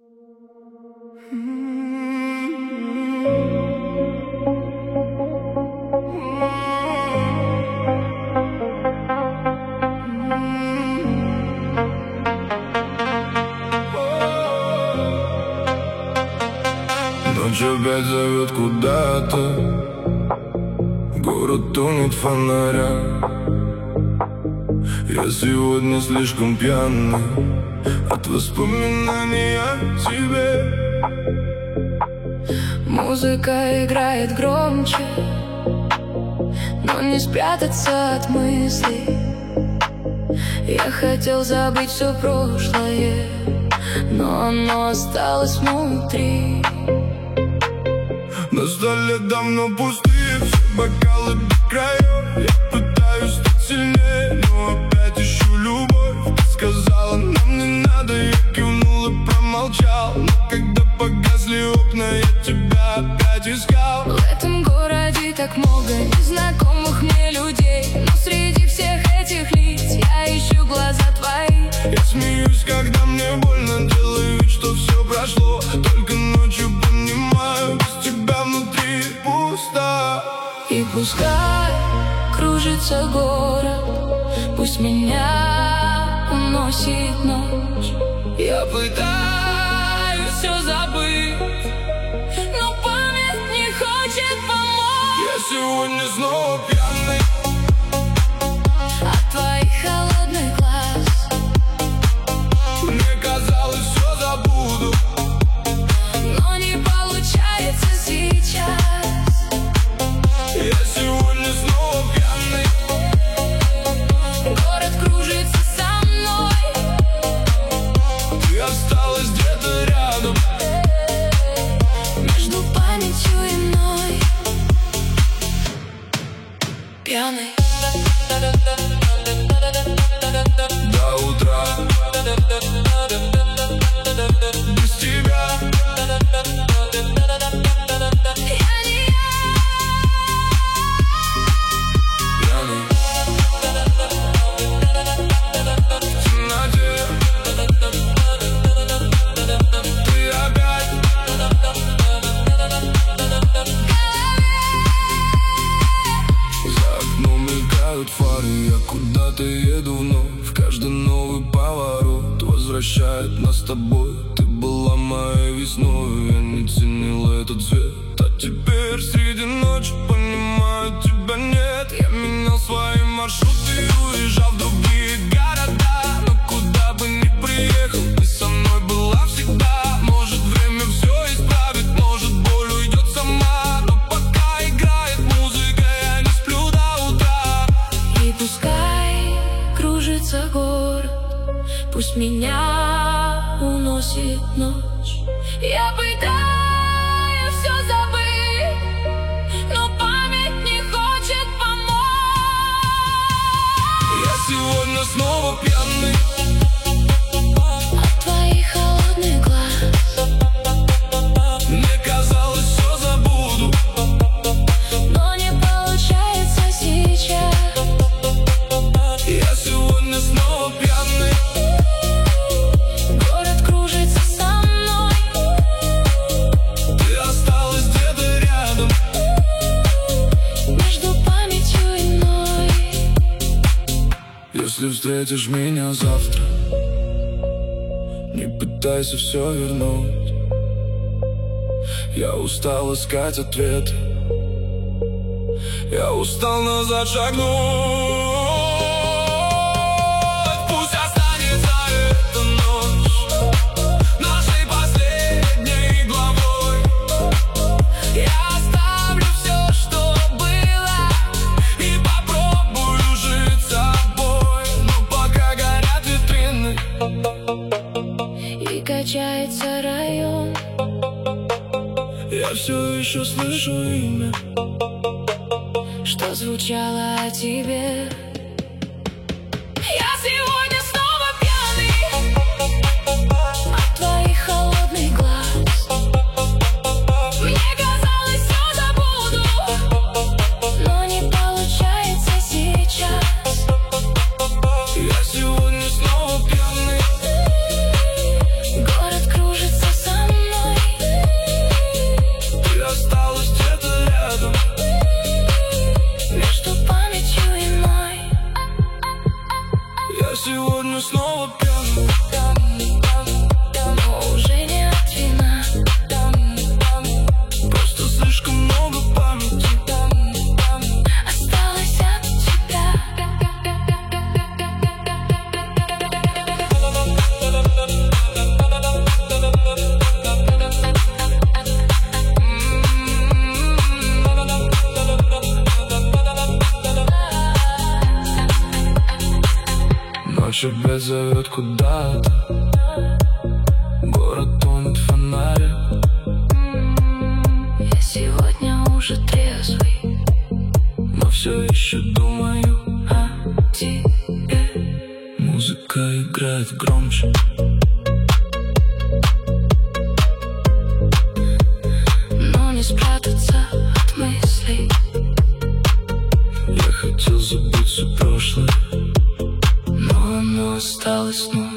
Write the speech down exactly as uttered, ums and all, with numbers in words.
Ночь опять зовет куда-то, город тонет в фонарях. Я сегодня слишком пьяный от воспоминаний о тебе. Музыка играет громче, но не спрятаться от мыслей. Я хотел забыть все прошлое, но оно осталось внутри. На столе давно пустые все бокалы до краев. Я пытаюсь стать сильнее, но опять ищу любовь. Ты сказала, нам не надо, я кивнул и промолчал. Но когда погасли окна, я тебя опять искал. В этом городе так много незнакомых мне людей, но среди всех этих лиц я ищу глаза твои. Я смеюсь, когда мне больно, делаю вид, что все прошло. Только ночью понимаю, без тебя внутри пусто. И пускай кружится город, пусть меня уносит ночь. Я пытаюсь все забыть, но память не хочет помочь. я сегодня снова пьяный От твоих холодных глаз мне казалось, все забуду, но не получается сейчас. я сегодня снова пьяный. Город кружится со мной, Ты осталась где-то рядом, между памятью и мной. Пьяный до утра. Без тебя я не я. пьяный в темноте. Ты опять за окном мелькают фары, я куда-то еду вновь. Каждый новый поворот возвращает нас с тобой. Ты была моей весной, я не ценил этот цвет. А теперь среди ночи понимаю, тебя нет. Я менял свои маршруты и уезжал в другие города. Но куда бы ни приехал, ты со мной была всегда. Может, время все исправит, может, боль уйдет сама. Но пока играет музыка, я не сплю до утра. И пускай кружится город, пусть меня уносит ночь. Я пытаюсь все забыть, но память не хочет помочь. Я сегодня снова пьяный От твоих холодных глаз мне казалось, все забуду, но не получается сейчас. я сегодня снова пьяный. Город кружится со мной, Ты осталась где-то рядом, между памятью и мной. если встретишь меня завтра, не пытайся все вернуть. Я устал искать ответы, я устал назад шагнуть. Пусть останется эта ночь нашей последней главой. Я оставлю все, что было, и попробую жить собой. Но пока горят витрины И качается район, я все еще слышу имя, что звучало о тебе. Я сегодня снова пьяный от твоих холодных глаз. Мне казалось, все забуду, но не получается сейчас. я сегодня снова пьяный Город кружится Ночь опять зовет куда-то, город тонет в фонаре. Я сегодня уже трезвый, но все еще думаю о тебе. Музыка играет громче, но не спрятаться от мыслей. Я хотел забыть все прошлое, но оно осталось снова.